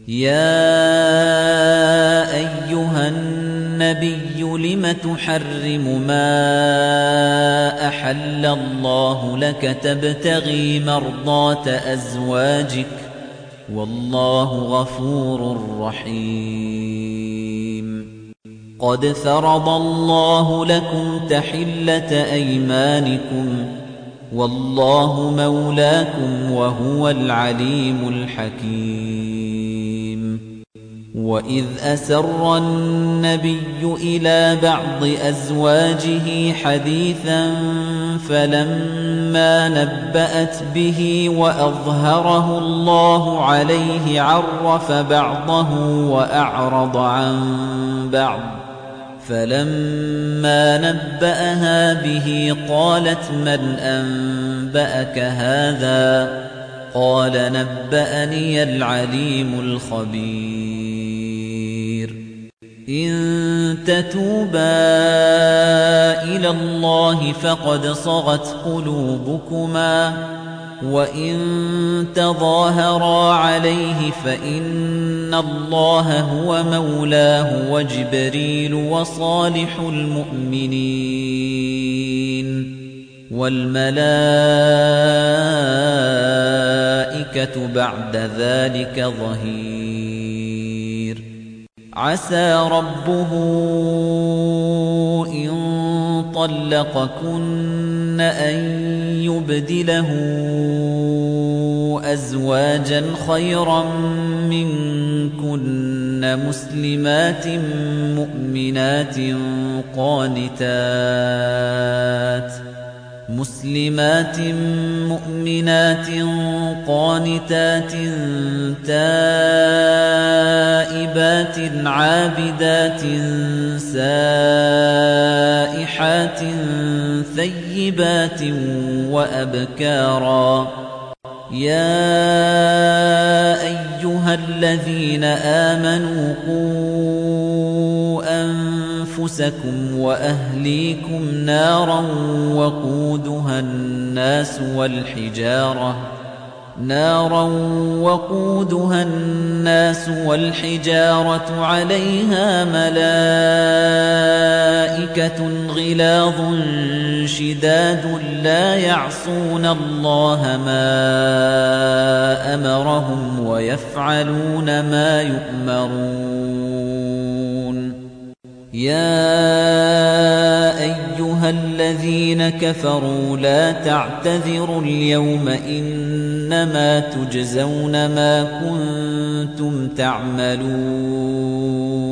يَا أَيُّهَا النَّبِيُّ لِمَ تُحَرِّمُ مَا أَحَلَّ اللَّهُ لَكَ تَبْتَغِي مَرْضَاتَ أَزْوَاجِكَ ۚ وَاللَّهُ غَفُورٌ رَّحِيمٌ. قَدْ فَرَضَ اللَّهُ لَكُمْ تَحِلَّةَ أَيْمَانِكُمْ ۚ وَاللَّهُ مَوْلَاكُمْ وَهُوَ الْعَلِيمُ الْحَكِيمُ. وَإِذْ أَسَرَّ النَّبِيُّ إِلَىٰ بَعْضِ أَزْوَاجِهِ حَدِيثًا فَلَمَّا نَبَّأَتْ بِهِ وَأَظْهَرَهُ اللَّهُ عَلَيْهِ عَرَّفَ بَعْضَهُ وَأَعْرَضَ عَن بَعْضٍ ۖ فَلَمَّا نَبَّأَهَا بِهِ قَالَتْ مَنْ أَنبَأَكَ هَٰذَا ۖ قَالَ نَبَّأَنِيَ الْعَلِيمُ الْخَبِيرُ. إِن تَتُوبَا إِلَى اللَّهِ فَقَدْ صَغَتْ قُلُوبُكُمَا ۖ وَإِن تَظَاهَرَا عَلَيْهِ فَإِنَّ اللَّهَ هُوَ مَوْلَاهُ وَجِبْرِيلُ وَصَالِحُ الْمُؤْمِنِينَ وَالْمَلَائِكَةُ بَعْدَ ذَلِكَ ظَهِيرٌ. عَسَىٰ رَبُّهُ إِن طَلَّقَكُنَّ أَن يُبْدِلَهُ أَزْوَاجًا خَيْرًا مِّنكُنَّ مُسْلِمَاتٍ مُّؤْمِنَاتٍ قَانِتَاتٍ تَائِبَاتٍ عَابِدَاتٍ سَائِحَاتٍ ثَيِّبَاتٍ وَأَبْكَارًا. يَا أَيُّهَا الَّذِينَ آمَنُوا قُوا أَنفُسَكُمْ وَأَهْلِيكُمْ نَارًا وَقُودُهَا النَّاسُ وَالْحِجَارَةُ عَلَيْهَا مَلَائِكَةٌ غِلَاظٌ شِدَادٌ لَّا يَعْصُونَ اللَّهَ مَا أَمَرَهُمْ وَيَفْعَلُونَ مَا يُؤْمَرُونَ. يَا أَيُّهَا الَّذِينَ كَفَرُوا لَا تَعْتَذِرُوا الْيَوْمَ إِنَّمَا تُجْزَوْنَ مَا كُنتُمْ تَعْمَلُونَ.